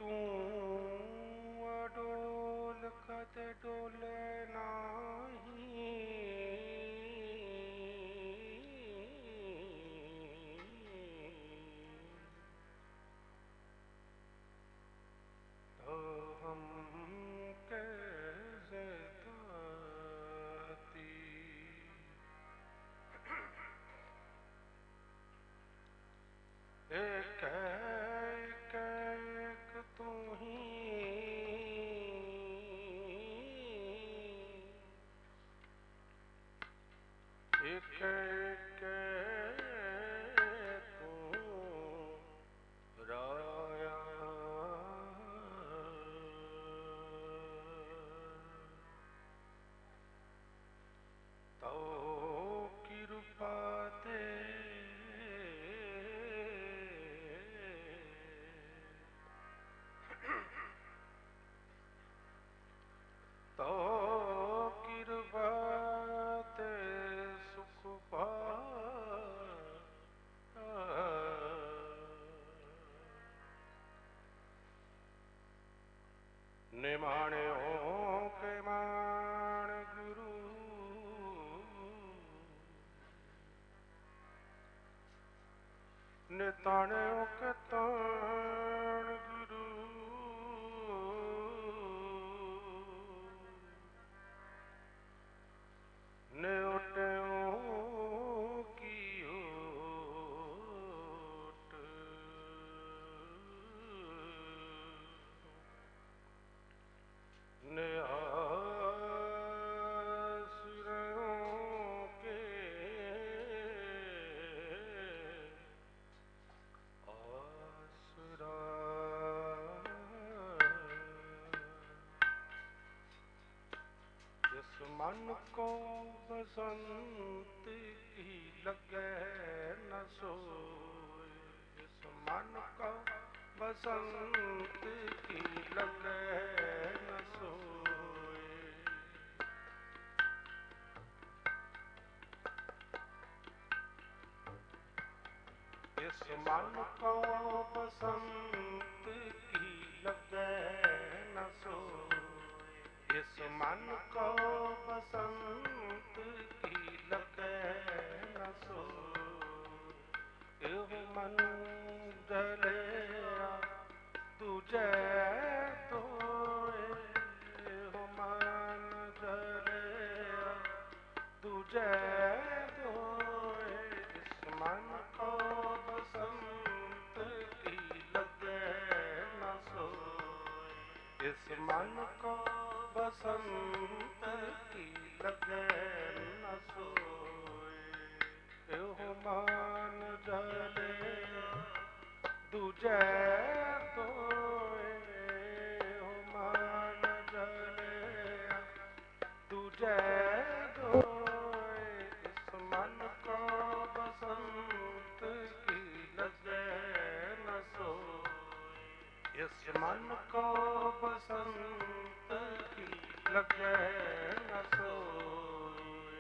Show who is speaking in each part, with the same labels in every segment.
Speaker 1: तू अडोल कद डोले नाही। तो हम कैसे ताती एक तू ही एक तू राया तो कृपा दे तो कृपा ते सुख पा निमाण्यो के मान गुरु निताण्यो के ताण गुरु ने उट्यो की ओट ने आसुरों के आसुरा जिस मन को बसंत की लगे न सोए, जिस मन को बसंत की लगे न सोए, इस मन को बसंत की लगे न सोए, इस मन को बसंत की लगे न सोए, एह मन जलिया तुझे तोए, एह मन जलिया तुझे तोए, इस मन को बसंत की लगे न सोए, इस मन को बसंत की लगे न सोए, एह मन जले तुझे तोए, एह मन जले तुझे तोए, इस मन को बसंत की लगे न सोए, इस मन को बसंत की लगे न सोए।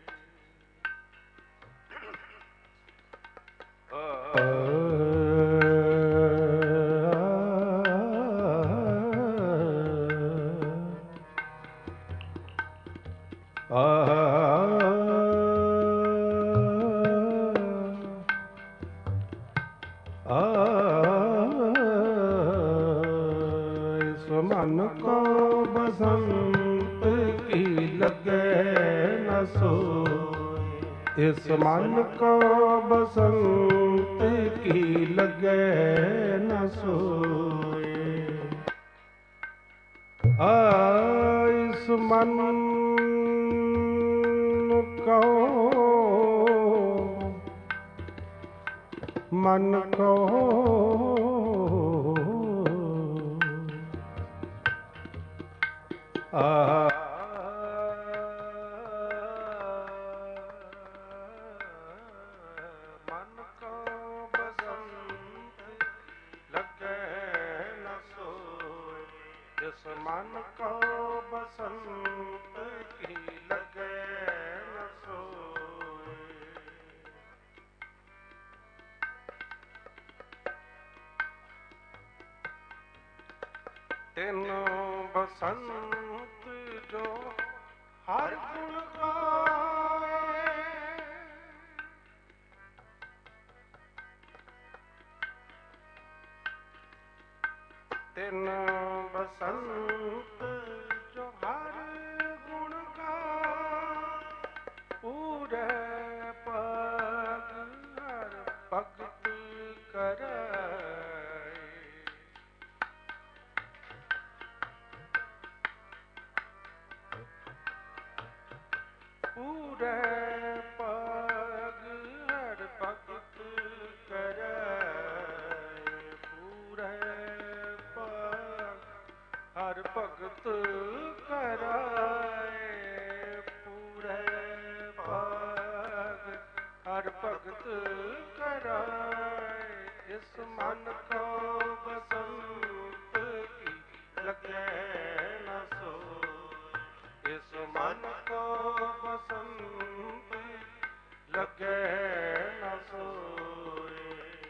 Speaker 1: इस मन को बसंत की लगे न सोए, इस मन को बसंत की लगे न सोए, इस मन को मन को मन को बसंत लगे न सोए, इस मन को बसंत की लगे न सोए, ਤਿਨ ਬਸੰਤ ਜੋ ਹਰ ਗੁਣ ਗਾਏ, ਤਿਨ ਬਸੰਤ ਜੋ ਹਰ ਗੁਣ ਗਾਏ, ਪੂਰੇ ਪਗ ਹਰ ਭਗਤ ਕਰਾਏ। ਪੂਰੇ ਪਗ ਹਰ ਭਗਤ ਕਰਾਏ, ਪੂਰੇ ਪਗ ਹਰ ਭਗਤ ਕਰਾਏ, ਪੂਰੇ ਪਗ ਹਰ ਭਗਤ ਕਰਾਏ। ਇਸ ਮਨ ਕੋ ਬਸੰਤ ਕੀ ਲਗੈ ਨ ਸੋਇ, ਇਸ ਮਨ ਕੋ ਬਸੰਤ ਲਗੈ ਨ ਸੋਇ।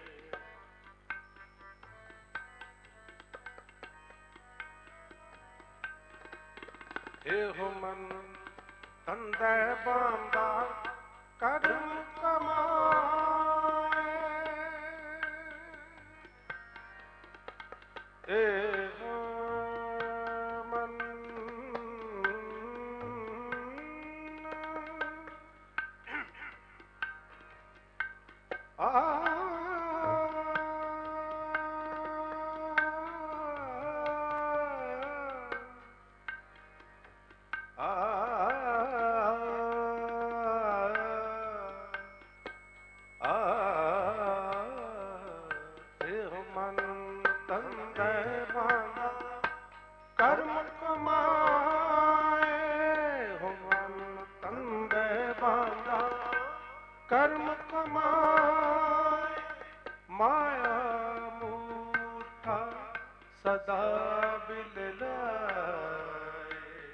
Speaker 1: ਇਹੋ ਮਨ ਤੰਦੈ ਬਾਂਧਾ ਕਰਮ ਕਮਾਏ, ਇਹੋ ਮਨ ਇਹੋ ਮਨ ਤੰਦੈ ਬਾਂਧਾ ਕਰਮ ਕਮਾਏ, ਇਹੋ ਮਨ ਤੰਦੈ ਬਾਂਧਾ ਕਰਮ ਕਮਾਏ। ਮਾਇਆ ਮੂਠਾ ਸਦਾ ਬਿਲ ਲਾਏ,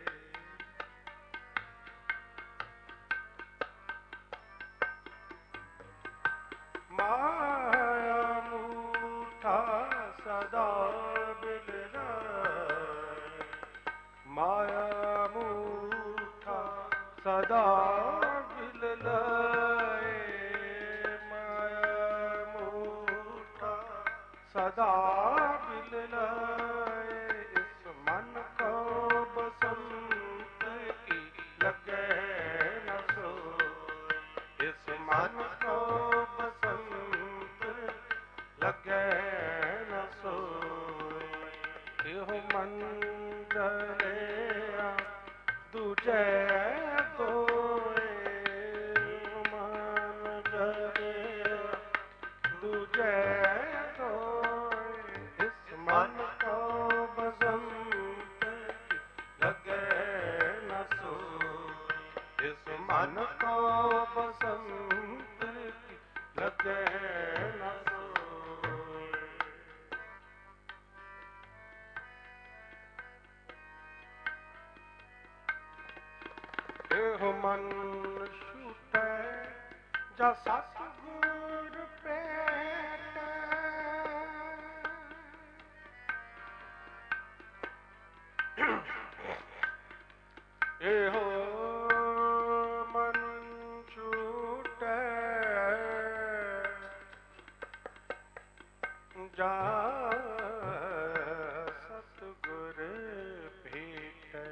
Speaker 1: ਮਾਇਆ ਮੂਠਾ ਸਦਾ ਬਿਲ ਲਾਏ, ਮਾਇਆ ਮੂਠਾ ਸਦਾ ਬਿਲ ਲਾਏ, ਮਾਇਆ ਮੂਠਾ ਸਦਾ ਬਿਲ ਲਾਏ। ਇਸ ਮਨ ਕੋ ਬਸੰਤ ਕੀ ਲਗੈ ਨ ਸੋਇ, ਇਸ ਮਨ ਕੋ ਬਸੰਤ ਲਗੈ ਨ ਸੋਇ। ਇਹੋ ਮਨ ਜਲਿਆ ਦੂਜੈ ਕੋਇ, ਮਨ ਜਲਿਆ ਦੂਜੈ ਕੋਇ। ਇਸ ਮਨ ਕੋ ਬਸੰਤ ਲਗੈ ਨ ਸੋਇ, ਇਸ ਮਨ ਕੋ ਬਸੰਤ ਲਗੈ ਨ ਸੋਇ। ਇਹੋ ਮਨ ਛੂਟੈ ਜਾ ਸਤਿਗੁਰ ਭੇਟੈ, ਇਹੋ ਮਨ ਛੂਟੈ ਜਾ ਸਤਿਗੁਰ ਭੇਟੈ,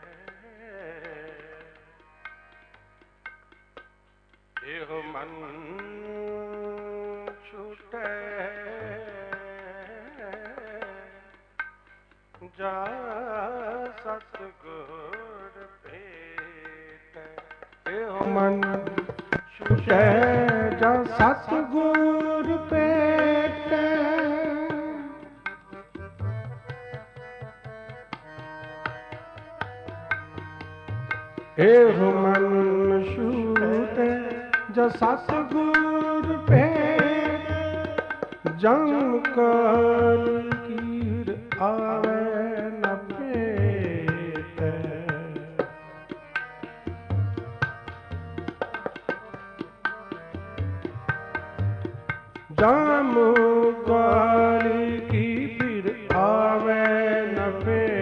Speaker 1: ਇਹੋ ਮਨ ਛੂਟੈ ਜਾ ਸਤਿਗੁਰ ਭੇਟੈ, ਇਹੋ ਮਨ ਛੂਟੈ ਜਾ ਸਤਿਗੁਰ ਭੇਟੈ। ਇਹੋ ਮਨ ਛੂਟੈ ਜਾ ਸਤਿਗੁਰ ਭੇਟੈ, ਜਨਮ ਕਾਲ ਕੀੜ ਆਵੈ ਨ ਭੇਟੈ, ਜਨਮ ਕਾਲ ਕੀ ਪੀੜ ਆਵੈ ਨ ਭੇਟੈ।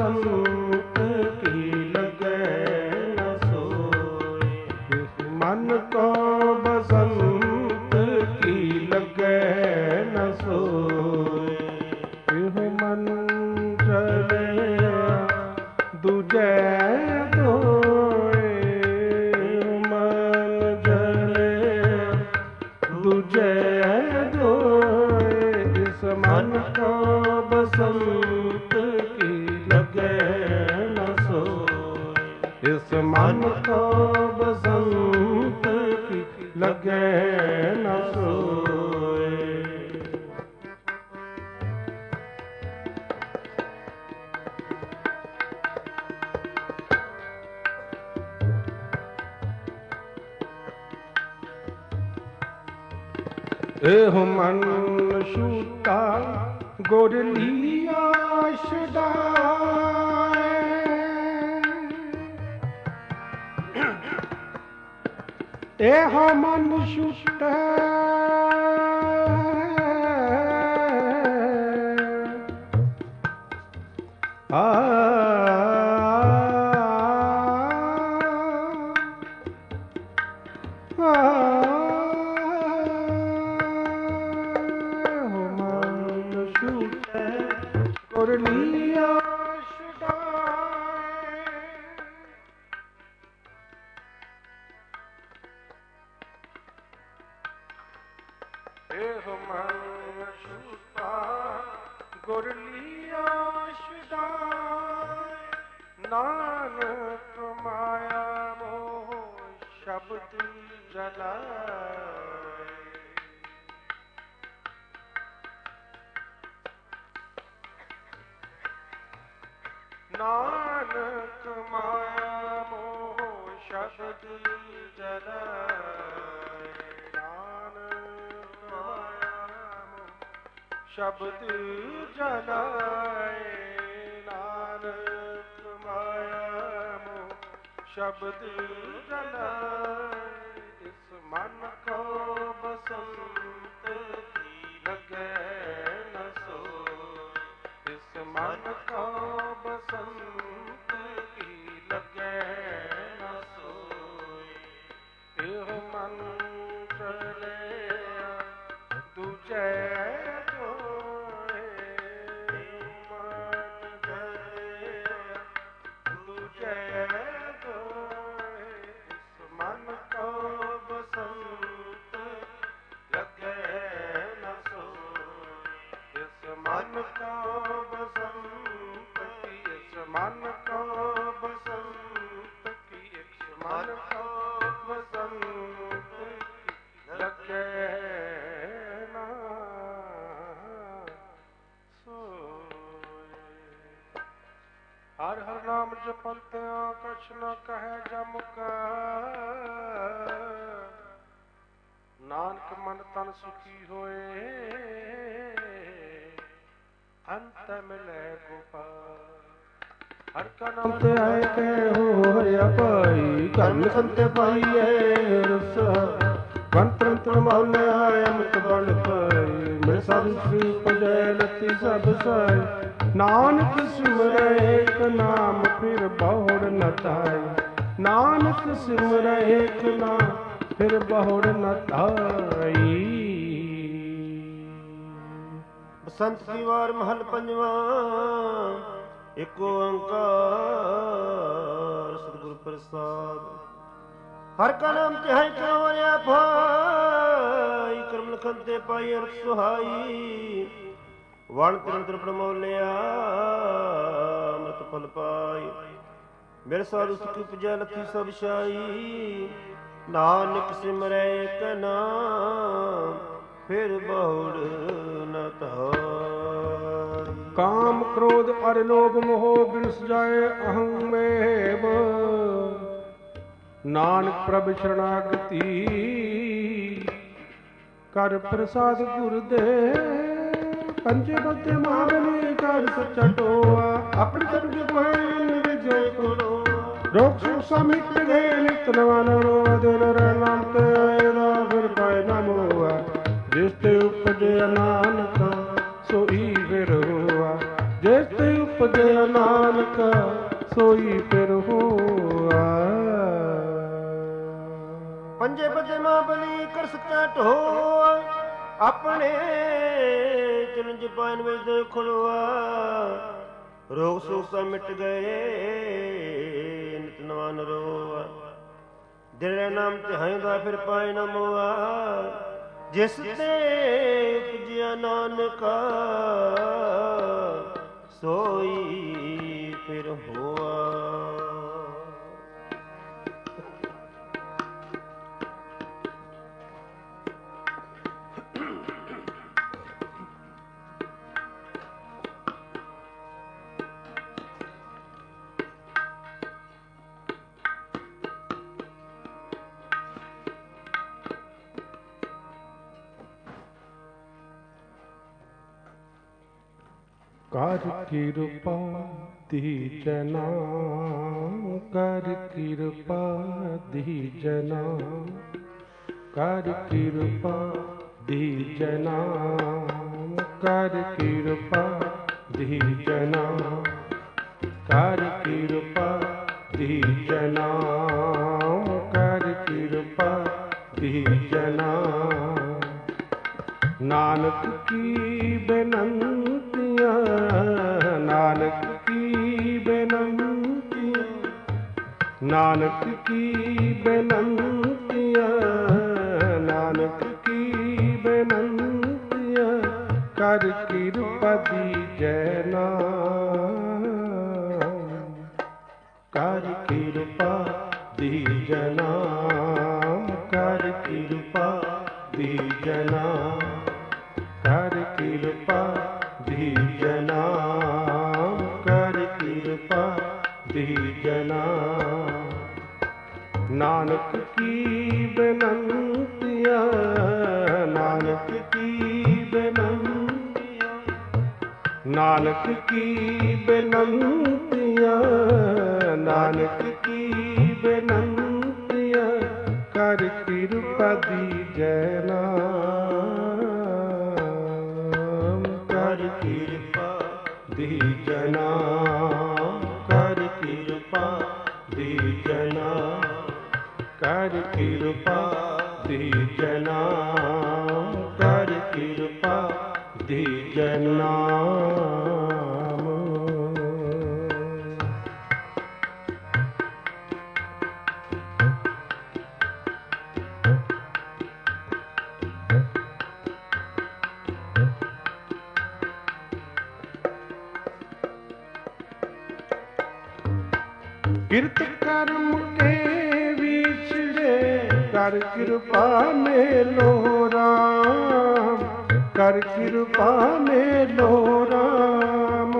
Speaker 1: बसंत की लगे न सोए। इस मन को बसंत की लगे न सोए। इह मन चले दूजे धोए। मन चले दूजे धोए। इस मन को बसंत की लगे न सोए। इस मन को बसंत की लगे न सोए। एह मन छूटा गुर लिया छुड़ाए। एह मन छूटा गुर लिया छुड़ाए। नानक माया मोह शब्द जलाए। नानक माया मोह शब्द जलाए। नानक माया मोह शब्द जलाए। नानक माया मोह शब्द जलाए। इस मन को बसंत की लगे न सोए। इस मन को बसंत की लगे न सोए। एह मन चले दूजे धोए। मन चले दूजे धोए। इस मन को बसंत लगे न सोए। इस मन को बसंत की इस मन को बसंत की इस मन को बसंत की लगे न सोए। हर हर नाम जपंत्या कछ न कहे जम का। नानक मन तन सुखी होए। अंत मिले गोपाल। हर का नाम ते आए के होया पाई। कर्म संते पाइए रस वंत्र मौले आए अमृत बल पाई। मेरे साधु श्री पजय लती सब साई। नानक सिमरै एक नाम फिर बहुड़ न ताई। नानक सिमरै एक नाम फिर बहुड़ न ताई।
Speaker 2: बसंत की वार महल पंजवा। एक ओंकार सतगुरु प्रसाद। हर का नाम तिहाई करोया भाई। कर्म लखन ते पाई अर्थ सुहाई। वण तिरंतर प्रमोलिया अमृत फल पाई। मेरे साधु सुख उपजै लथी सब शाई। नानक सिमरै एक नाम फिर बहुड़ न ताई।
Speaker 1: काम क्रोध अर लोभ मोह बिनस जाए अहं में। नानक प्रभ शरणागति कर प्रसाद गुरुदेव। पंचे बते महाबली कर सच्चा टोआ। अपने सब गोहन विजय करो। रोग सुख समित गए नित नवान रो। दिन नाम ते आएगा फिर पाए न मोआ। जिसते उपजे नानक सोई फिर हुआ। जिसते उपजे नानक सोई फिर होआ।
Speaker 2: पंजे बदे मां बली कर सच्चा ढोआ, अपने चरण पायन ਵਿੱਚ ਖੁਲਵਾ। ਰੋਗ ਸੋਗ ਸਭ ਮਿਟ ਗਏ, ਨਿਤ ਨਵਾਂ ਨਰੋਆ। ਦਿਲ ਨਾਮ ਧਿਆਇਂਦਾ ਫਿਰ ਪਾਏ ਨਾ ਮੋਆ, ਜਿਸ ਤੇ ਉਪਜਿਆ ਨਾਨਕਾ ਸੋਈ ਫਿਰ ਹੋਆ।
Speaker 1: ਕਰ ਕਿਰਪਾ ਦੀਜਨਾ, ਕਰ ਕਿਰਪਾ ਦੀਜਨਾ, ਕਰ ਕਿਰਪਾ ਦੀਜਨਾ, ਕਰ ਕਿਰਪਾ ਦੀਜਨਾ, ਕਰ ਕਿਰਪਾ ਦੀਜਨਾ, ਕਰ ਕਿਰਪਾ ਦੀਜਨਾ। ਨਾਨਕ ਕੀ ਬੇਨੰਤੀਆਂ, ਨਾਨਕ ਕੀ ਬੇਨੰਤੀਆਂ, ਨਾਨਕ ਕੀ ਬੇਨੰਤੀਆਂ, ਨਾਨਕ ਕੀ ਬੇਨੰਤੀਆਂ। ਕਰ ਕਿਰਪਾ ਦੀਜਨਾ, ਕਰ ਕਿਰਪਾ ਦੀਜਨਾ, ਕਰ ਕਿਰਪਾ ਦੀਜਨਾ, ਕਰ ਕਿਰਪਾ ਦੀਜਨਾ, ਕਰ ਕਿਰਪਾ ਦੀਜਨਾ। ਨਾਨਕ ਕੀ ਬੇਨੰਤੀਆਂ, ਨਾਨਕ ਕੀ ਬੇਨੰਤੀਆਂ, ਨਾਨਕ ਕੀ ਬੇਨੰਤੀਆਂ, ਨਾਨਕ ਕੀ ਬੇਨੰਤੀਆਂ। ਕਰ ਕਿਰਪਾ ਦੀਜਨਾ, ਕਰ ਕਿਰਪਾ ਦੀਜਨਾ, ਕਰ ਕਿਰਪਾ ਦੀਜਨਾ, ਕਰ ਕਿਰਪਾ ਦੀਜਨਾ, ਕਰ ਕਿਰਪਾ ਦੀਜਨਾ। किरत कर्म के विछड़े, कर कृपा मेलो राम, कर कृपा मेलो राम।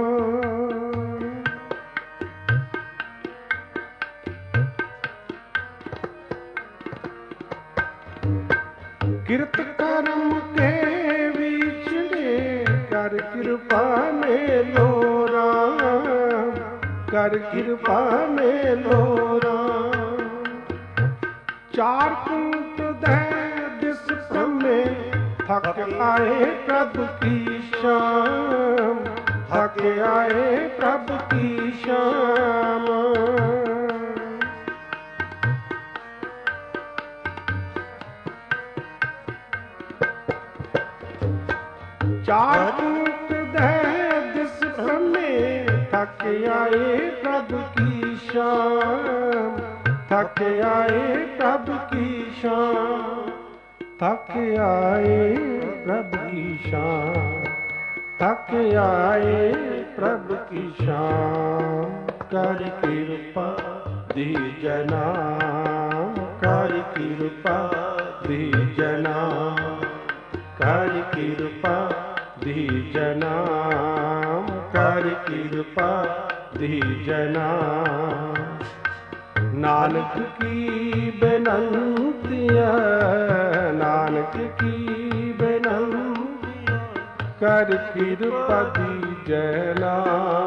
Speaker 1: किरत कर्म के विछड़े, कर कृपा मेलो राम, कर कृपा मेलो राम। चार कूट दे दिस भ्रमे, थक आए प्रभु की शाम, थक आए प्रभु की शाम। चार कूट दे दिस भ्रमे, थक आए प्रभु की शाम, थक आए प्रभु की शाम, थक आए प्रभु की शाम, थक आए प्रभु की शाम। कर कृपा दीजना, कर कृपा दीजना, कर कृपा दीजना, कर कृपा दीजना। नानक की बेनंतियाँ, नानक की बेनंतियाँ, कर कृपा दीजना,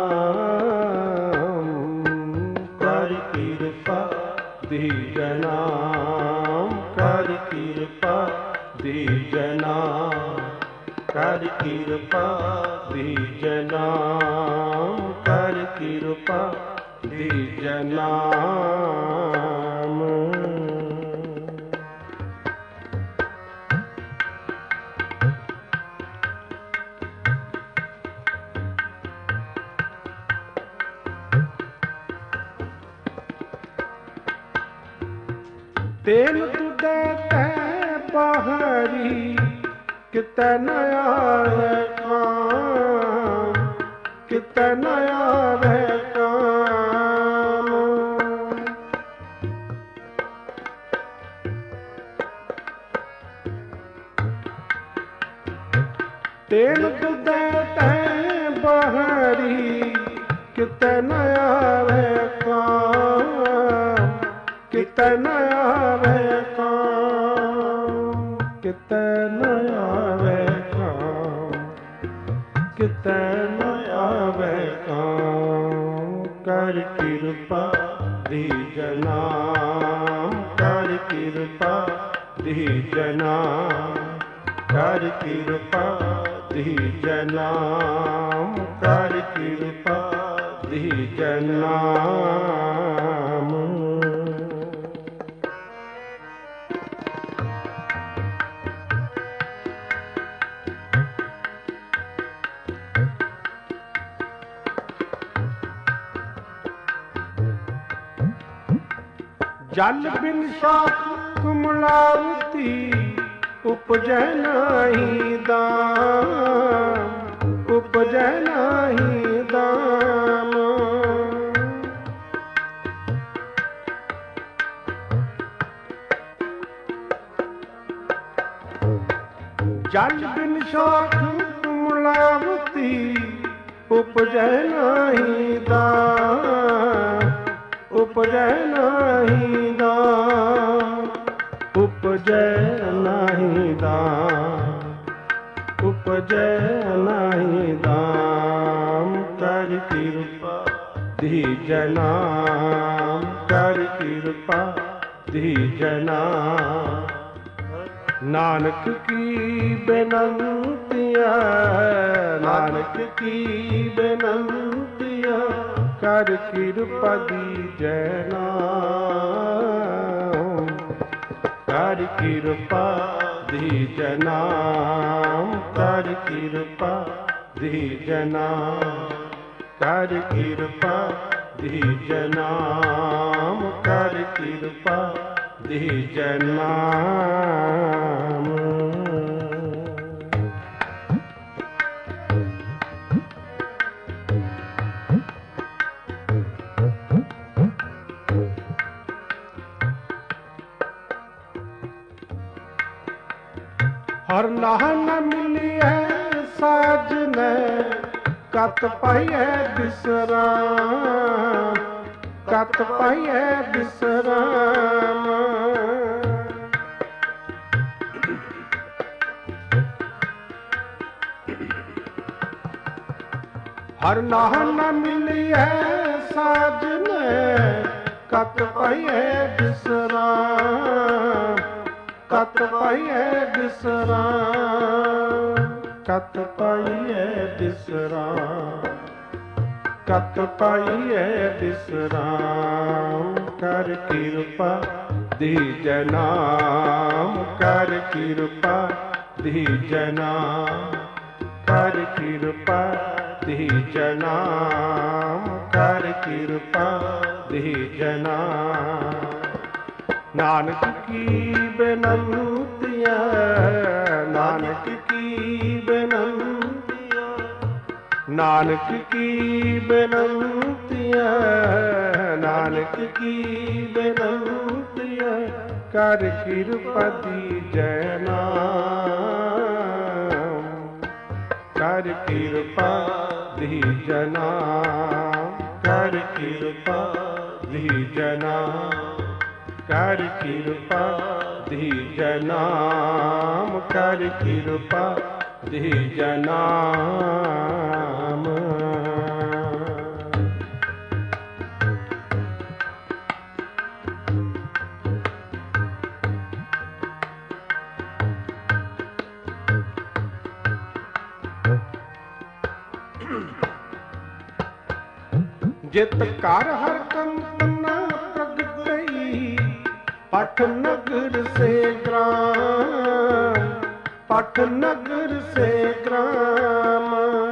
Speaker 1: कर कृपा दीजना, कर कृपा दीजना, कर कृपा दीजना, कर कृपा दीजना। ਨਾਮ। ਤੇਨ ਤੁਧੈ ਤੈ ਬਾਹਰੀ ਕਿਤੈ ਨ ਆਵੈ ਕਾਮ, ਕਿਤੈ ਨ ਆਵੈ ਕਾਮ। ਤੇਨ ਤੁਧੈ ਤੈ ਬਾਹਰੀ ਕਿਤੈ ਨ ਆਵੈ ਕਾਮ, ਕਿਤੈ ਨ ਆਵੈ ਕਾਮ, ਕਿਤੈ ਨ ਆਵੈ ਕਾਮ, ਕਿਤੈ ਨ ਆਵੈ ਕਾਮ। ਕਰ ਕਿਰਪਾ ਦੀਜ ਨਾਮ, ਕਰ ਕਿਰਪਾ ਦੀਜ ਨਾਮ, ਕਰ ਕਿਰਪਾ ਦੀਜ ਨਾਮ, ਕਰ ਕਿਰਪਾ ਦੀਜ ਨਾਮ। ਜਲ ਬਿਨ ਸਾਖ ਕੁਮਲਾਵਤੀ ਉਪਜੈ ਨਾਹੀ ਦਾਮ, ਉਪਜੈ ਨਾਹੀ ਦਾਮ। ਜਲ ਬਿਨ ਸਾਖ ਕੁਮਲਾਵਤੀ ਉਪਜੈ ਨਾਹੀ ਦਾਮ, ਉਪਜੈ ਨਾਹੀ ਦਾਮ, ਉਪਜੈ ਨਾਹੀ ਦਾਮ, ਉਪਜੈ ਨਾਹੀ ਦਾਮ। ਕਰ ਕਿਰਪਾ ਦੀਜ ਨਾਮ, ਕਰ ਕਿਰਪਾ ਦੀਜ ਨਾਮ। ਨਾਨਕ ਕੀ ਬੇਨੰਤੀਆ, ਨਾਨਕ ਕੀ ਬੇਨੰਤੀਆ। ਕਰ ਕਿਰਪਾ ਦੀਜੈ ਨਾਮ, ਕਰ ਕਿਰਪਾ ਦੀਜੈ ਨਾਮ, ਕਰ ਕਿਰਪਾ ਦੀਜੈ ਨਾਮ, ਕਰ ਕਿਰਪਾ ਦੀਜੈ ਨਾਮ, ਕਰ ਕਿਰਪਾ ਦੀਜੈ ਨਾਮ। ਹਰ ਨਾਹ ਨ ਮਿਲਿਐ ਸਾਜਨੈ, ਕਤ ਪਾਈਐ ਬਿਸਰਾਮ, ਕਤ ਪਾਈਐ ਬਿਸਰਾਮ। ਹਰ ਨਾਹ ਨ ਮਿਲਿਐ ਸਾਜਨੈ, ਕਤ ਪਾਈਐ ਬਿਸਰਾਮ, ਕਤ ਪਾਈਐ ਬਿਸਰਾਮ, ਕਤ ਪਾਈਐ ਬਿਸਰਾਮ, ਕਤ ਪਾਈਐ ਬਿਸਰਾਮ। ਕਰ ਕਿਰਪਾ ਦੀਜੈ ਨਾਮ, ਕਰ ਕਿਰਪਾ ਦੀਜੈ ਨਾਮ, ਕਰ ਕਿਰਪਾ ਦੀਜੈ ਨਾਮ, ਕਰ ਕਿਰਪਾ ਦੀਜੈ ਨਾਮ। ਨਾਨਕ ਕੀ ਬੇਨੰਤੀਆ, ਨਾਨਕ ਕੀ ਬੇਨੰਤੀਆ, ਨਾਨਕ ਕੀ ਬੇਨੰਤੀਆ, ਨਾਨਕ ਕੀ ਬੇਨੰਤੀਆ। ਕਰ ਕਿਰਪਾ ਦੀਜੈ ਨਾਮ, ਕਰ ਕਿਰਪਾ ਦੀਜੈ ਨਾਮ, ਕਰ ਕਿਰਪਾ ਦੀਜੈ ਨਾਮ, ਕਰ ਕਿਰਪਾ ਦੀਜੈ ਨਾਮ, ਕਰ ਕਿਰਪਾ ਦੀਜੈ ਨਾਮ। ਜਿਤ ਕਰ ਹਰ ਕੰਤ पठ नगर से ग्राम, पठ नगर से ग्राम।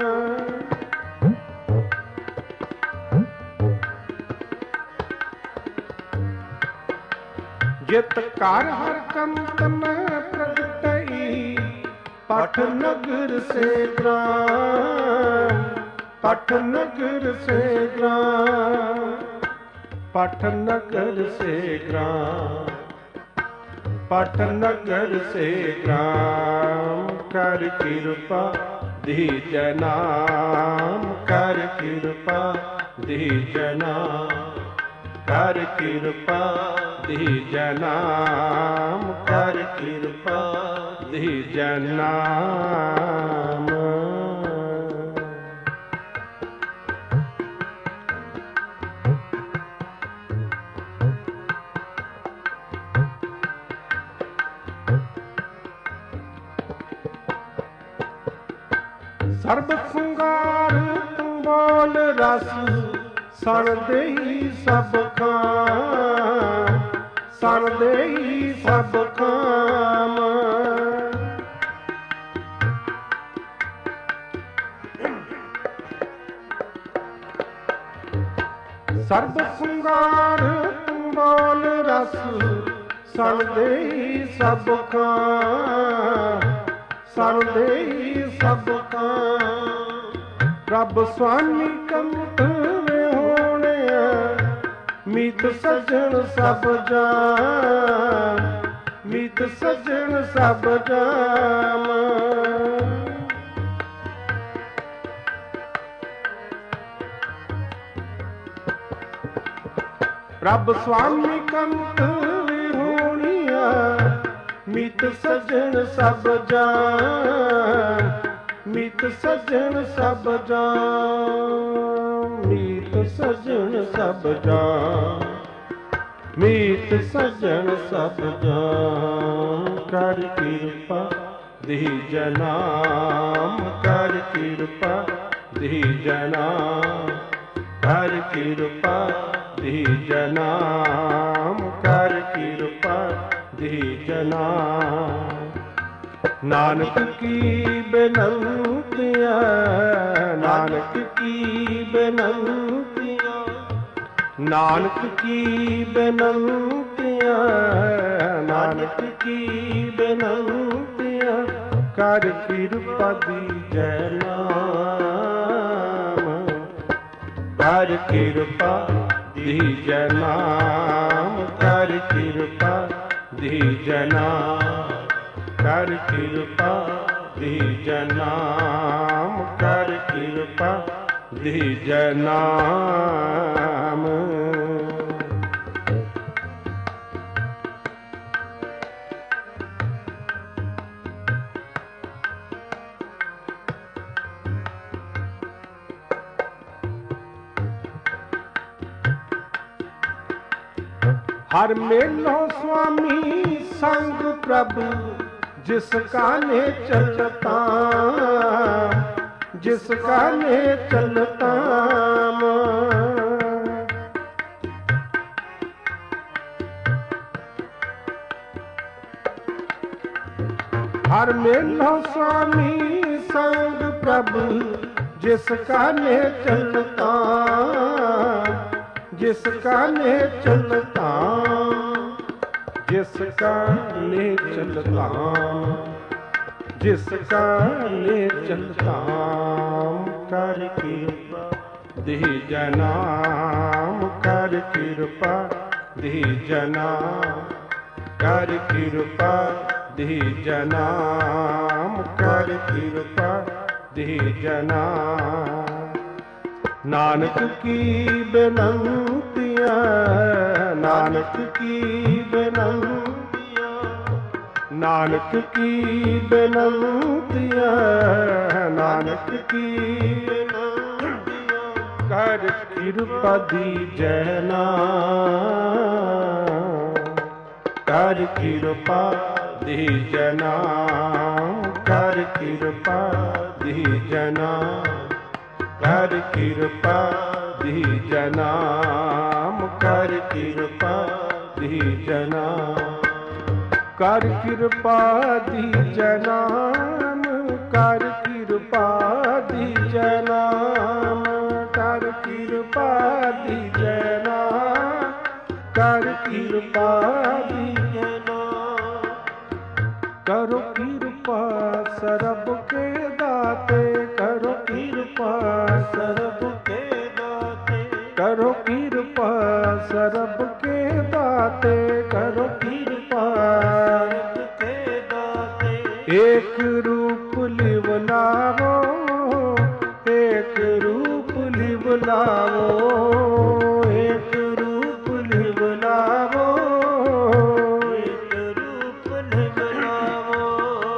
Speaker 1: जित कार हर कंतन प्रगटई, पठ नगर से ग्राम, पठ नगर से ग्राम, पठ नगर से ग्राम, पठ नगर से ग्राम। कर कृपा दीज नाम, कर कृपा दीज नाम, कर कृपा दीज नाम, कर कृपा दीज नाम। सर्ब श्रृंगार तुम बोल रस, सण देई सब काम, सण देई सब काम। सर्ब श्रृंगार तुम बोल रस, सण देई सब काम, सण देई सब काम। रब स्वामी कंत में होने, मीत सजन सब जान, मीत सजन सब जान। रब स्वामी कंत होनिया, मीत सजन सब जान, मीत सजन सब जान, मीत सजन सब जान, मीत सजन सब जान। कर कृपा दीज नाम, कर कृपा दीज नाम, कर कृपा दीज नाम, कर कृपा दीज नाम। नानक की बेनंतियाँ, नानक की बेनंतियाँ, नानक की बेनंतियाँ, नानक की बेनंतियाँ। कर कृपा दीज नाम, कर कृपा दीज नाम, कर कृपा दीज नाम, कर कृपा दीज नाम, कर कृपा दीज नाम। हर मेलो स्वामी संग प्रभु, जिसका ने चलता, जिसका ने चलता। हर मेलो स्वामी संग प्रभु, जिसका ने चलता, जिसका ने चलता, जिसका ने चलता, जिसका ने चलता। कर कृपा दीज नाम, कर कृपा दीज नाम, कर कृपा दीज नाम, कर कृपा दीज नाम। नानक की बेनंतियाँ, नानक की बेनंतियाँ, नानक की बेनंतियाँ, नानक की बेनंतियाँ। कर कृपा दीज नाम, कर कृपा दीज नाम, कर कृपा दीज नाम, कर कृपा दीज नाम, कर कृपा दीज नाम। ਕਰ ਕਿਰਪਾ ਦੀਜੈ ਨਾਮ, ਕਰ ਕਿਰਪਾ ਦੀਜੈ ਨਾਮ, ਕਰ ਕਿਰਪਾ ਦੀਜੈ ਨਾਮ, ਕਰ ਕਿਰਪਾ ਦੀਜੈ ਨਾਮ। ਕਰੋ ਕਿਰਪਾ ਸਰਬ ਕੇ ਦਾਤੇ, ਕਰੋ ਕਿਰਪਾ ਸਰਬ ਕੇ ਦਾਤੇ, ਕਰੋ ਕਿਰਪਾ ਸਰਬ ਕੇ ਦਾਤੇ, ਕਰੋ ਕਿਰਪਾ ਸਰਬ ਕੇ ਦਾਤੇ। ਏਕ ਰੂਪ ਲਿਵ ਲਾਵੋ, ਏਕ ਰੂਪ ਲਿਵ ਲਾਵੋ, ਏਕ ਰੂਪ ਲਿਵ ਲਾਵੋ, ਏਕ ਰੂਪ ਲਿਵ ਲਾਵੋ।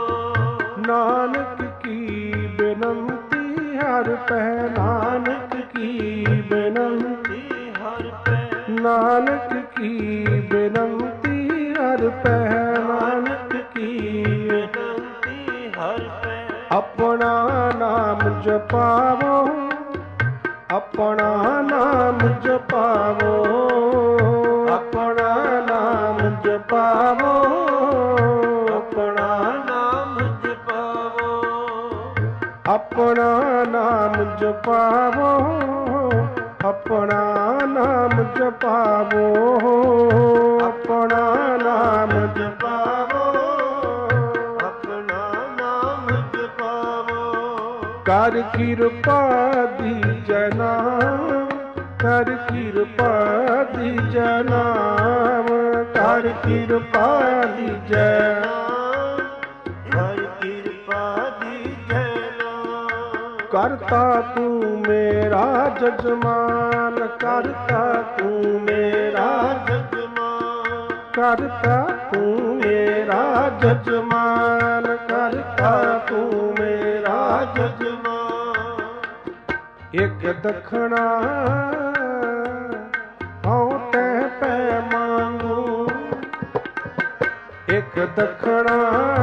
Speaker 1: ਨਾਨਕ ਕੀ ਬੇਨੰਤੀ ਹਰ ਪੈ, ਨਾਨਕ ਕੀ ਬੇਨੰਤੀ ਹਰ ਪੈ, ਨਾਨਕ ਕੀ ਬੇਨੰਤੀ ਹਰ ਪੈ, ਨਾਨਕ ਕੀ ਬੇਨੰਤੀ ਹਰ ਪੈ। ਆਪਣਾ ਨਾਮ ਜਪਾਵੋ, ਆਪਣਾ ਨਾਮ ਜਪਾਵੋ, ਆਪਣਾ ਨਾਮ ਜਪਾਵੋ, ਆਪਣਾ ਨਾਮ ਜਪਾਵੋ, ਆਪਣਾ ਨਾਮ ਜਪਾਵੋ, ਆਪਣਾ ਨਾਮ ਜਪਾਵੋ, ਆਪਣਾ ਨਾਮ ਜਪਾਵੋ, ਆਪਣਾ ਨਾਮ ਜਪਾਵੋ। ਕਰ ਕਿਰਪਾ ਦੀਜੈ ਨਾਮ, ਕਰ ਕਿਰਪਾ ਦੀਜੈ ਨਾਮ, ਕਰ ਕਿਰਪਾ ਦੀਜੈ ਨਾਮ, ਕਰ ਕਿਰਪਾ ਦੀਜੈ ਨਾਮ। ਕਰਤਾ ਤੂੰ ਮੇਰਾ ਜਜਮਾਨ, ਕਰਤਾ ਤੂੰ ਮੇਰਾ ਜਜਮਾਨ, ਕਰਤਾ ਤੂੰ ਮੇਰਾ ਜਜਮਾਨ, ਕਰਤਾ ਤੂੰ ਮੇਰਾ ਜਜਮਾਨ। ਇਕ ਦਖਣਾ ਹਉ ਤੈ ਪੈ ਮੰਗੂ, ਇਕ ਦਖਣਾ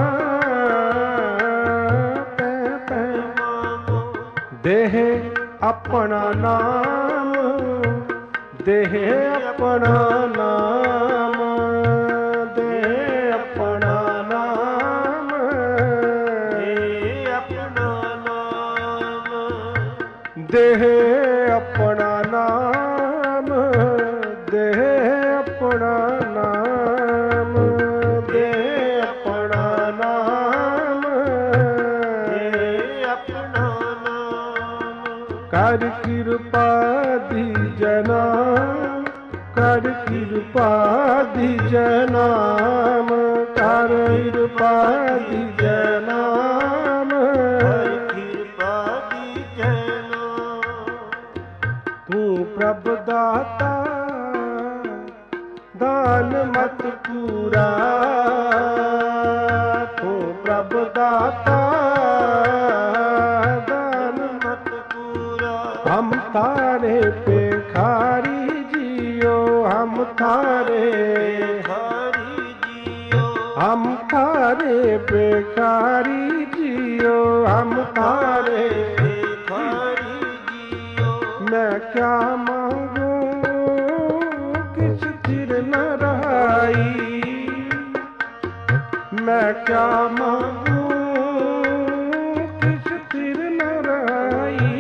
Speaker 1: ਤੈ ਪੈ ਮੰਗੂ। ਦੇਹ ਆਪਣਾ ਨਾਮ, ਦੇਹ ਆਪਣਾ ਨਾਮ, ਦੇਹ ਆਪਣਾ ਨਾਮ, ਦੇਹ ਆਪਣਾ ਨਾਮ, ਦੇਹ ਆਪਣਾ ਨਾਮ, ਦੇਹ ਆਪਣਾ ਨਾਮ, ਦੇਹ ਆਪਣਾ ਨਾਮ, ਦੇਹ ਆਪਣਾ ਨਾਮ। ਕਰ ਕਿਰਪਾ ਦੀਜੈ ਨਾਮ, ਕਰ ਕਿਰਪਾ ਦੀਜੈ ਨਾਮ, ਕਰ ਕਿਰਪਾ ਦੀਜੈ ਨਾਮ, ਕਰ ਕਿਰਪਾ ਦੀਜੈ ਨਾਮ। ਤੂੰ ਪ੍ਰਭ ਦਾਤਾ ਦਾਨ ਮਤ ਪੂਰਾ, ਤੂੰ ਪ੍ਰਭ ਦਾਤਾ ਦਾਨ ਮਤ ਪੂਰਾ। ਹਮ ਤਾਰੇ ਭਿਖਾਰੀ ਜੀਓ, ਹਮ ਤਾਰੇ ਭਿਖਾਰੀ ਜੀਓ, ਹਮ ਤਾਰੇ ਭਿਖਾਰੀ ਜੀਓ, ਹਮ ਤਾਰੇ ਭਿਖਾਰੀ ਜੀਓ। ਮੈਂ ਕਿਆ ਮੰਗੂ ਕਿਛ ਚਿਰ ਨ ਰਹਾਈ, ਮੈਂ ਕਿਆ ਮੰਗੂ ਕਿਛ ਚਿਰ ਨ ਰਹਾਈ।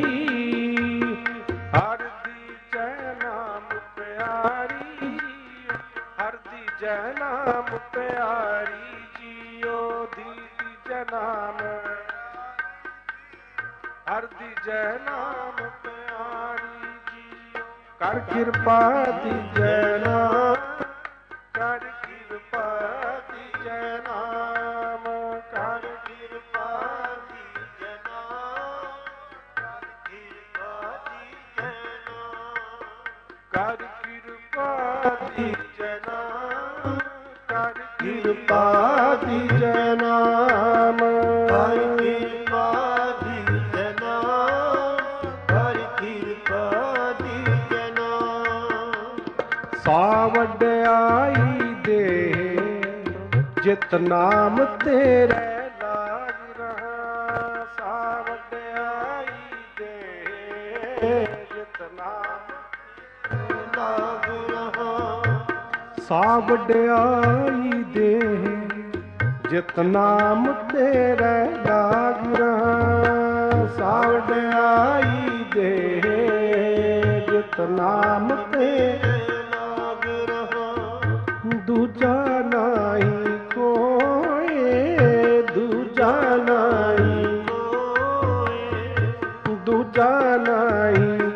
Speaker 1: ਹਰ ਦੀਜੈ ਨਾਮ ਪਿਆਰੀ, ਹਰ ਦੀਜੈ ਨਾਮ ਪਿਆਰੀ ਜੀਓ। ਦੀਜੈ ਨਾਮ, ਹਰ ਦੀਜੈ ਨਾਮ ਪਿਆਰੀ ਜੀਓ। ਕਰ ਕਿਰਪਾ ਦੀਜੈ ਨਾਮ, ਕਰ ਕਿਰਪਾ ਦੀਜੈ ਨਾਮ, ਕਰ ਕਿਰਪਾ ਦੀਜੈ ਨਾਮ, ਕਰ ਕਿਰਪਾ ਦੀਜੈ ਨਾਮ। ਕਰ ਕਿਰਪਾ ਦੀਜੈ ਨਾਮ, ਕਰ ਕਿਰਪਾ ਦੀਜੈ ਨਾਮ, ਕਰ ਕਿਰਪਾ ਦੀਜੈ ਨਾਮ, ਕਰ ਕਿਰਪਾ ਦੀਜੈ ਨਾਮ। ਸਾ ਵਡਿਆਈ ਦੇ ਜਿਤ ਨਾਮ ਤੇਰੇ ਲਾਗ ਰਹਾ, ਸਾ ਵਡਿਆਈ ਦੇ ਜਿਤ ਨਾਮ ਲਾਗ ਰਹਾ। ਸਾ ਵਡਿਆਈ ਦੇ ਜਿਤ ਨਾਮ ਤੇਰੇ ਲਾਗ ਰਹਾ ਸਾਵਡਿਆਈ ਦੇ ਜਿਤ ਨਾਮ ਤੇਰੇ ਲਾਗ ਰਹਾ ਦੂਜਾ ਨਾਹੀ ਕੋਏ ਦੂਜਾ ਨਾਹੀ ਕੋਏ ਦੂਜਾ ਨਾਹੀ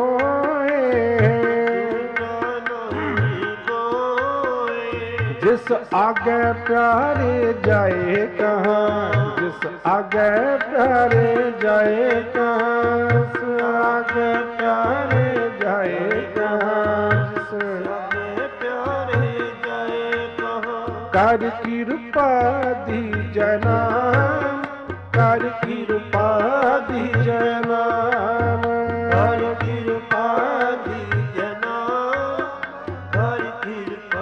Speaker 1: जिस आगे प्यारे जाए कहाँ जिस आगे प्यारे जाए कहाँ जिस आगे प्यारे जाए कहाँ जिस आगे प्यारे जाए कहाँ कर कृपा दीजै नाम कर कृपा दीजै नाम कर कृपा दीजै नाम कर कृपा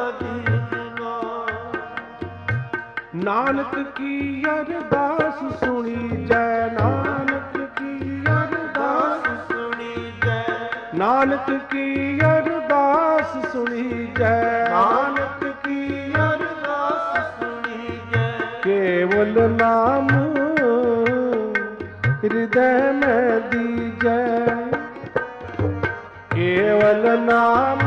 Speaker 1: नानक की अरदास सुनी जय नानक की अरदास सुनी जय नानक की अरदास सुनी जय नानक की अरदास सुनी जय केवल नाम हृदय में दीजै केवल नाम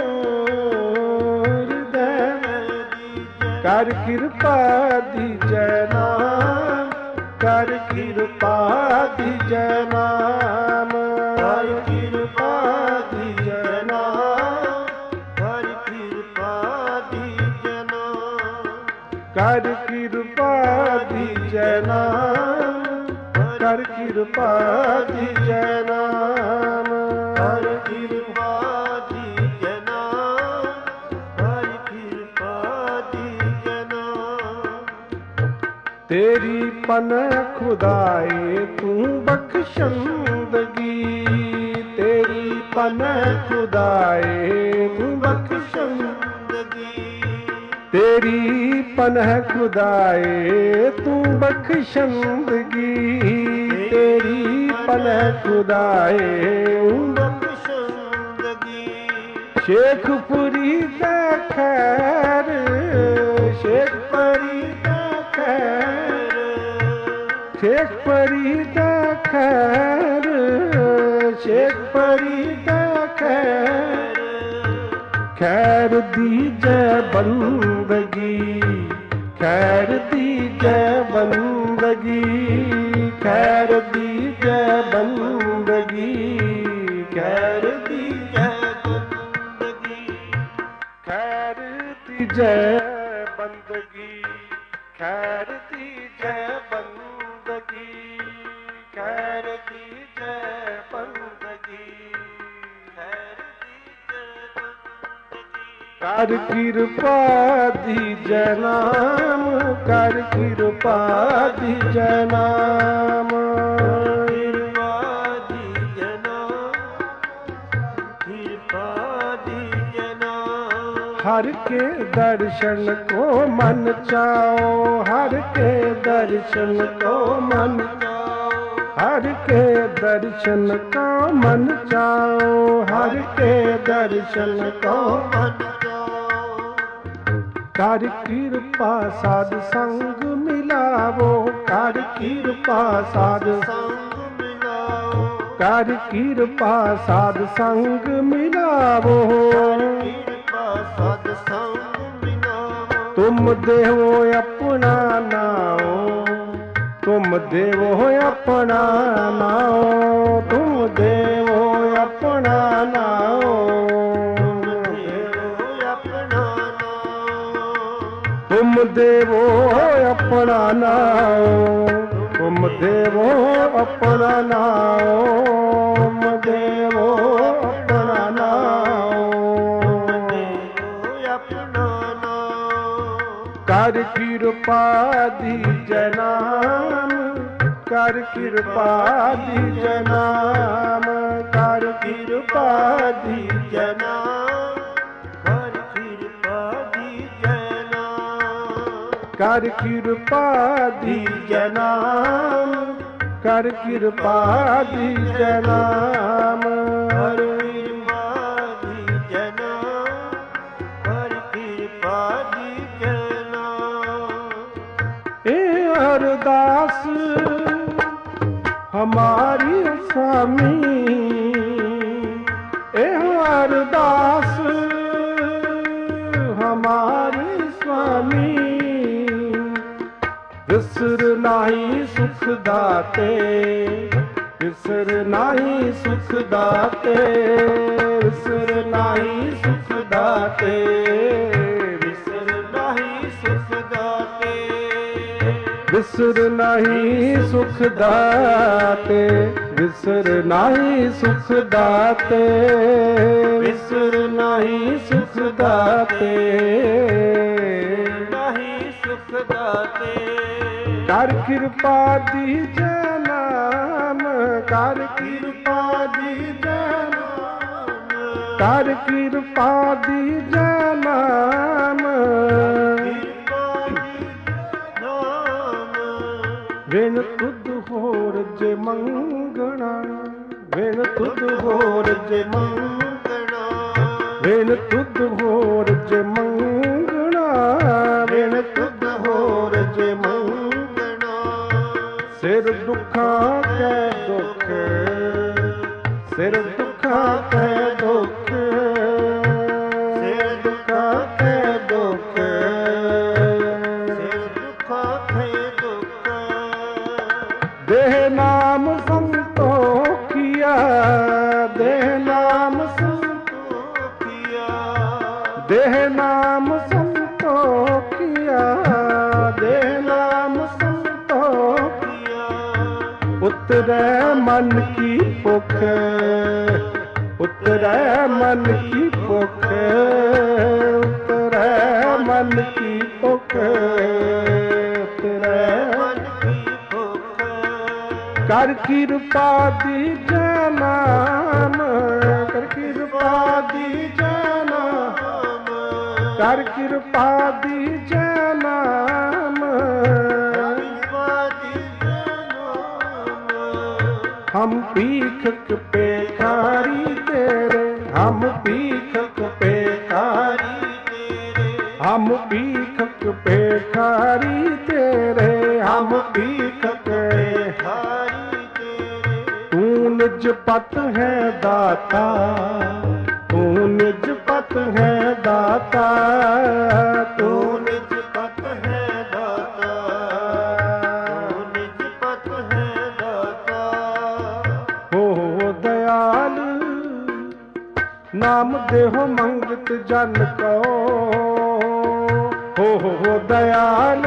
Speaker 1: कर कृपा दीजै नाम कर कृपा दीजै नाम कर कृपा दीजै नाम कर कृपा दीजै नाम कर कृपा दीजै नाम कर कृपा दीजै नाम कर कृपा दीजै नाम कर कृपा तेरी पन खुदाए तू बख्शंदगी तेरी पन खुदाए तू बख्शंदगी तेरी पन खुदाए तू बख्शंदगी तेरी पन खुदाए बख्शंदगी शेखपुरी का खैर शेखपुरी शेख परी दा खैर शेख परी दा खैर खैर दीजै बंदगी खैर दीजै बंदगी खैर दीजै बंदगी खैर दीजै बंदगी खैर दीजै बंदगी खैर दीजै बंदगी खैर दीजै बंदगी खैर दीजै बंदगी कर कृपा दीजै नाम कर कृपा दीजै नाम कृपा दीजै नाम कृपा दीजै नाम हर के दर्शन को मन चाओ हर के दर्शन को मन हर के दर्शन को मन चाओ हर के दर्शन को मन चाओ कर कृपा साध संग मिलावो कर कृपा साध संग मिलावो कर कृपा साध संग मिलावो साध संग मिलावो तुम देवो अपना नाओ तुम देवो अपना नाओ तुम देवो अपना नाओ तुम देवो अपना नाओ तुम देवो अपना नाओ तुम देवो अपना नाओ कर कृपा दीजै नाम कर कृपा दीजै नाम कर कृपा दीजै नाम कर कृपा दीजै नाम कर कृपा दीजै नाम कर कृपा दीजै नाम कर कृपा दीजै नाम कर कृपा दीजै नाम अरदास हमारी स्वामी, एहो अरदास हमारी स्वामी। विसर नाही सुख दाते, विसर नाही सुख दाते, विसर नाही सुख दाते, विसर नाही सुख दाते, विसर नाही सुख दाते, विसर नाही सुख दाते, विसर नाही सुख दाते, नाही सुख दाते। कर कृपा दीजै नाम, कर कृपा दीजै नाम, कर कृपा दीजै नाम, विन तुध होर जे मंगना, विन तुध होर जे मंगना, विन तुध होर जे मंगना, विन तुध होर जे मंगना। सिर दुखां कै दुख, सिर दुखां कै दुख, सिर दुखां कै दुख, सिर दुखां कै दुख। देह नाम संतोखिया, देह नाम संतोखिया, देह नाम संतोखिया, देह नाम संतोखिया। उतरै मन की भुख, उतरै मन की भुख, उतरै मन की भुख, उतरै मन की भुख। कर कृपा दीजै नाम, कर कृपा दीजै नाम, कर कृपा दीजै नाम, हम पीखक पेखारी तेरे, हम पीखक पेखारी तेरे, हम पीखक पेखारी तेरे, हम पीखक पेखारी तेरे। तू निज पत है दाता, तू निज पत है दाता, तू निज पत है दाता, तू निज पत है दाता। हो दयाल नाम देहो मंगत जन को, हो दयाल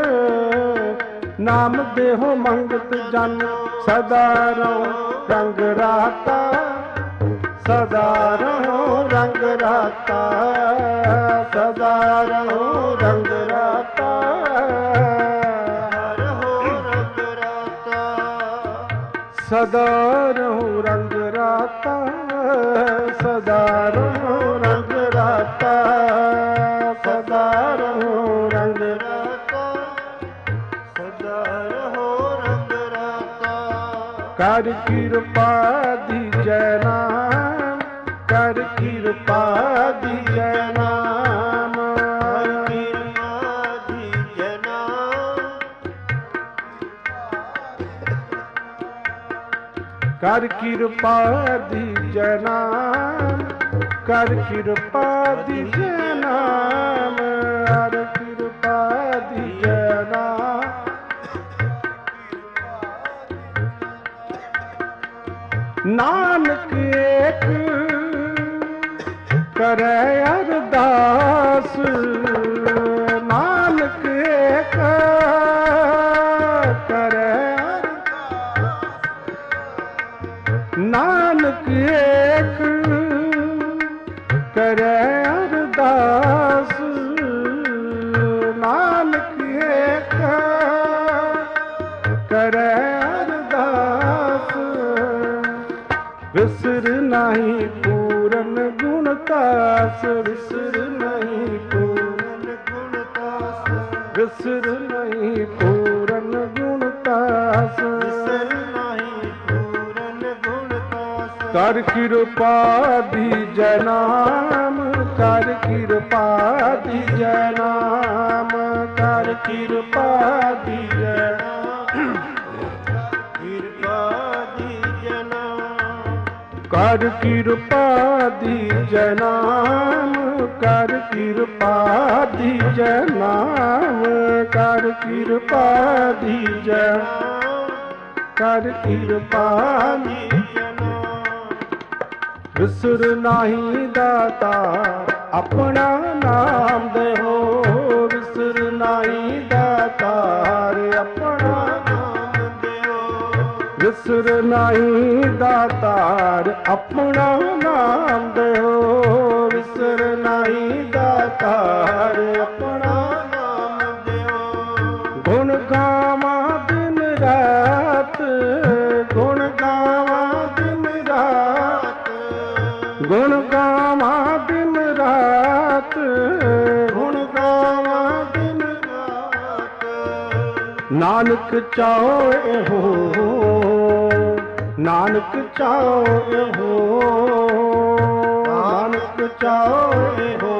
Speaker 1: नाम देहो मंगत जन। सदा रहो रंग राता, सदा रहो रंग राता, सदा रहो रंग राता, रहो रंग राता, सदा रहो रंग राता, सदा रहो रंग राता, सदा रहो रंग राता, सदा रहो रंग राता। कर कृपा दीजै नाम, कर कृपा दीजै नाम, कर कृपा दीजै नाम, कर कृपा दीजै नाम, कर कृपा दीजै नाम, कर कृपा दीजै नाम। नानक एक करे अरदास, नानक एक करे अरदास, नानक एक करे अरदास, नानक एक करे अरदास। विसर नहीं पूरन गुणतास, विसर नहीं पूरन गुणतास, विसर नहीं पूरन गुणतास, विसर नहीं पूरन गुणतास। कर कृपा दीजै नाम, कर कृपा दीजै नाम, कर कृपा दीजै ਕਰ ਕਿਰਪਾ ਦੀਜੈ ਨਾਮ, ਕਰ ਕਿਰਪਾ ਦੀਜੈ ਨਾਮ, ਕਰ ਕਿਰਪਾ ਦੀਜੈ, ਕਰ ਕਿਰਪਾ ਦੀਜੈ ਨਾਮ। ਵਿਸਰ ਨਾਹੀ ਦਾਤਾਰ ਆਪਣਾ ਨਾਮ ਦੇਹੋ, ਵਿਸਰ ਨਾਹੀ ਦਾਤਾਰ ਆਪਣਾ ਨਾਮ ਦੇਹੋ, ਵਿਸਰ ਨਾਹੀ ਦਾਤਾਰ ਆਪਣਾ ਨਾਮ ਦੇਹੋ, ਵਿਸਰ ਨਾਹੀ ਦਾਤਾਰ ਆਪਣਾ ਨਾਮ ਦੇਹੋ। ਗੁਣ ਗਾਵਾਂ ਦਿਨ ਰਾਤ, ਗੁਣ ਗਾਵਾਂ ਦਿਨ ਰਾਤ, ਗੁਣ ਗਾਵਾਂ ਦਿਨ ਰਾਤ, ਗੁਣ ਗਾਵਾਂ ਦਿਨ ਰਾਤ। ਨਾਨਕ ਚਾਹੋ ਇਹੋ, ਨਾਨਕ ਚਾਹੋ ਇਹੋ, ਨਾਨਕ ਚਾਹੋ ਇਹੋ,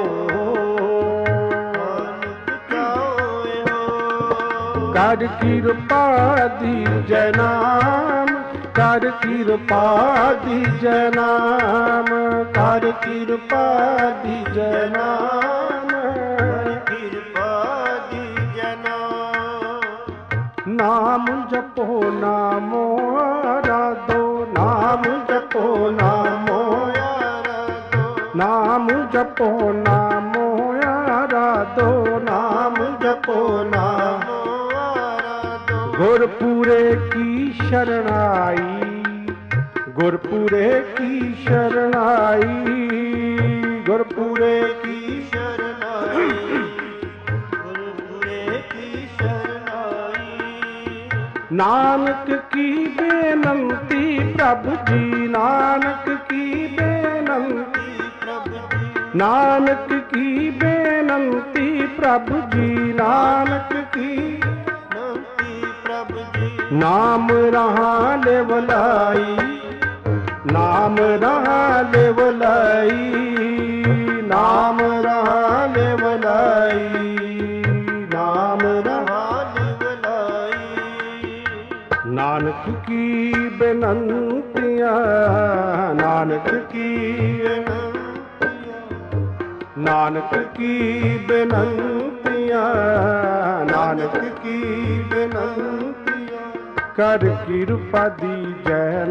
Speaker 1: ਨਾਨਕ ਚਾਹੋ ਇਹੋ। ਕਰ ਕਿਰਪਾ ਦੀਜੈ ਨਾਮ, ਕਰ ਕਿਰਪਾ ਦੀਜੈ ਨਾਮ, ਕਰ ਕਿਰਪਾ ਦੀਜੈ ਨਾਮ, ਕਰ ਕਿਰਪਾ ਦੀਜੈ ਨਾਮ। ਨਾਮ ਜਪੋ ਨਾਮੋ ਆਰਾਧੋ, ਨਾਮ ਜਪੋ ਨਾਮੋ ਆਰਾਧੋ, ਨਾਮ ਜਪੋ ਨਾਮੋ ਆਰਾਧੋ, ਨਾਮ ਜਪੋ ਨਾਮੋ ਆਰਾਧੋ। ਗੁਰਪੂਰੇ ਕੀ ਸ਼ਰਣਾਈ, ਗੁਰਪੂਰੇ ਕੀ ਸ਼ਰਣਾਈ, ਗੁਰਪੂਰੇ ਕੀ ਸ਼ਰਣਾਈ, ਗੁਰਪੂਰੇ ਕੀ ਸ਼ਰਣਾਈ। ਨਾਨਕ ਕੀ ਬੇਨੰਤੀ ਪ੍ਰਭੂ ਜੀ, ਨਾਨਕ ਕੀ ਬੇਨੰਤੀ ਪ੍ਰਭੂ ਜੀ, ਨਾਨਕ ਕੀ ਬੇਨੰਤੀ ਪ੍ਰਭੂ ਜੀ, ਨਾਨਕ ਕੀ ਬੇਨੰਤੀ ਪ੍ਰਭੂ ਜੀ। ਨਾਮ ਰਹਾ ਲਿਵਲਾਈ, ਨਾਮ ਰਹਾ ਲਿਵਲਾਈ, ਨਾਮ ਰਹਾ ਲਿਵਲਾਈ, ਨਾਮ ਰਹਾ ਲਿਵਲਾਈ। ਨਾਨਕ ਕੀ ਬੇਨੰਤੀਆਂ, ਨਾਨਕ ਕੀ ਬੇਨੰਤੀਆਂ, ਨਾਨਕ ਕੀ ਬੇਨੰਤੀਆਂ, ਨਾਨਕ ਕੀ ਬੇਨੰਤੀਆਂ। ਕਰ ਕਿਰਪਾ ਦੀਜੈ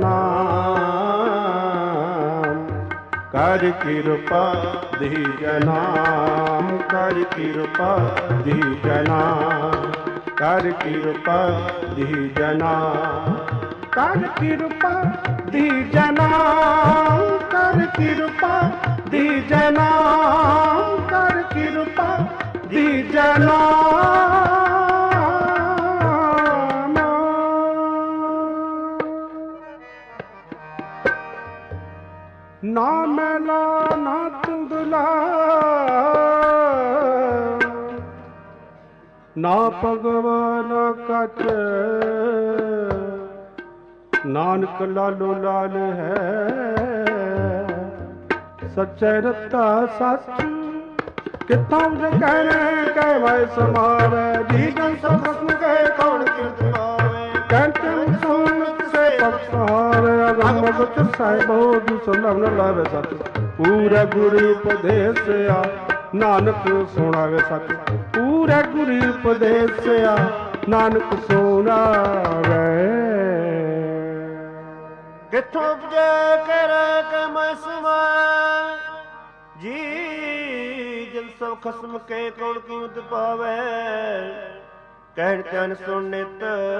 Speaker 1: ਨਾਮ, ਕਰ ਕਿਰਪਾ ਦੀਜੈ ਨਾਮ, ਕਰ ਕਿਰਪਾ ਦੀਜੈ ਨਾਮ, ਕਰ ਕਿਰਪਾ ਦੀਜੈ ਨਾਮ, ਕਰ ਕਿਰਪਾ ਦੀਜੈ ਨਾਮ, ਕਰ ਕਿਰਪਾ ਦੀਜੈ ਨਾਮ, ਕਰ ਕਿਰਪਾ ਦੀਜੈ ਨਾਮ। ਨਾ ਮੈਲਾ ਨਾ ਧੁੰਦਲਾ, ਨਾ ਭਗਵਾ ਨਾ ਕਟ, ਨਾਨਕ ਲਾਲੋ ਲਾਲ ਹੈ। ਸੱਚੇ ਰਤਾ ਸੱਚ ਕਿਥੋਂ ਕਹਿਣੇ ਕਹਿ ਵਾਇ ਸਮਾਵੇ, ਜੀ ਜਨ ਸਭ ਰਸਮ ਕਹੇ ਕੌਣ ਕਿਰਤ ਪਾਵੇ। ਕੰਟਨ ਸੁਣ ਸੇ ਪਖਾਰ ਅਗਮ ਗੁਚ ਸਾਹਿਬੋ ਦੁਸਲਮ ਨ ਲਾਵੇ ਸਤ, ਪੂਰਾ ਗੁਰੂ ਉਪਦੇਸਿਆ ਨਾਨਕ ਸੁਣਾਵੇ ਸਤ, ਪੂਰਾ ਗੁਰੂ ਉਪਦੇਸਿਆ ਨਾਨਕ ਸੁਣਾਵੇ। ਕਿੱਥੋਂ ਉਪਜੈ ਕਰੈ ਕੈ ਮੈਂ ਸਮਾਏ, ਜੀ ਜਨ ਸਭ ਖਸਮ ਕੇ ਕੌਣ ਕੀਮਤ ਪਾਵੇ। ਕਹਿਣ ਧਿਆਨ ਸੁਣ ਨਿਤ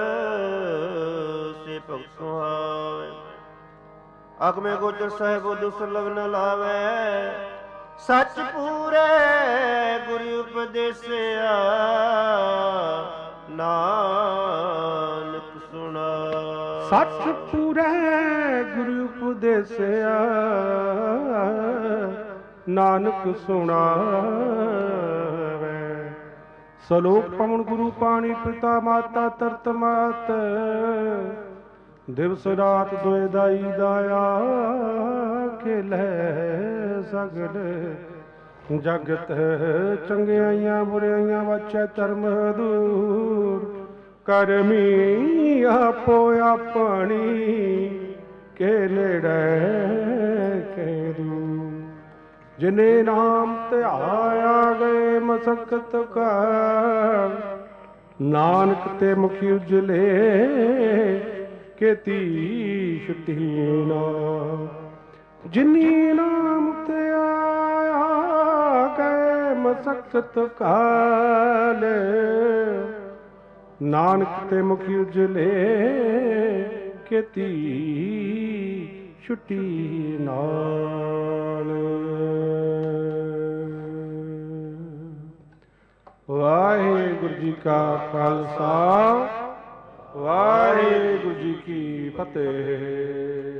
Speaker 1: ਸੇ ਭਗਤ ਸੁਹਾਵੇ, ਅਗਮੇ ਗੋਚਰ ਸਾਹਿਬੋ ਦੁਸਲਭ ਨ ਲਾਵੇ। ਸੱਚ ਪੂਰੇ ਗੁਰੂ ਉਪਦੇਸਿਆ ਨਾਨਕ ਸੁਣਾ। ਸੱਚ ਪੂਰੇ ਗੁਰੂ ਉਪਦੇਸਿਆ ਨਾਨਕ ਸੁਣਾਵੇ। ਸਲੋਕ ਪਵਨ ਗੁਰੂ ਪਾਣੀ ਪਿਤਾ ਮਾਤਾ ਤਰਤ ਮਾਤ, ਦਿਵਸ ਰਾਤ ਦੋਇ ਦਾਈ ਦਾਇਆ ਖੇਲੇ ਸਗਲ ਜਗਤ। ਚੰਗਿਆਈਆਂ ਬੁਰਿਆਈਆਂ ਵਾਚੈ ਧਰਮ ਦੂਰ, ਕਰਮੀ ਆਪੋ ਆਪਣੀ ਕੇ ਨੇੜੇ ਕੇਰੂ। ਜਿਨੇ ਨਾਮ ਧਿਆਇਆ ਗਏ ਮਸਕਤ ਕਾ, ਨਾਨਕ ਤੇ ਮੁਖ ਉਜਲੇ ਕੇਤੀ ਛੁਟੀ ਨਾ। ਜਿਨੀ ਨਾਮ ਧਿਆਇਆ ਗਏ ਮਸਕਤ ਕਾਲ, ਨਾਨਕ ਤੇ ਮੁਖ ਉਜਲੇ ਕੇਤੀ ਛੁਟੀ ਨਾਲ। ਵਾਹਿਗੁਰੂ ਜੀ ਕਾ ਖਾਲਸਾ, ਵਾਹਿਗੁਰੂ ਜੀ ਕੀ ਫਤਿਹ।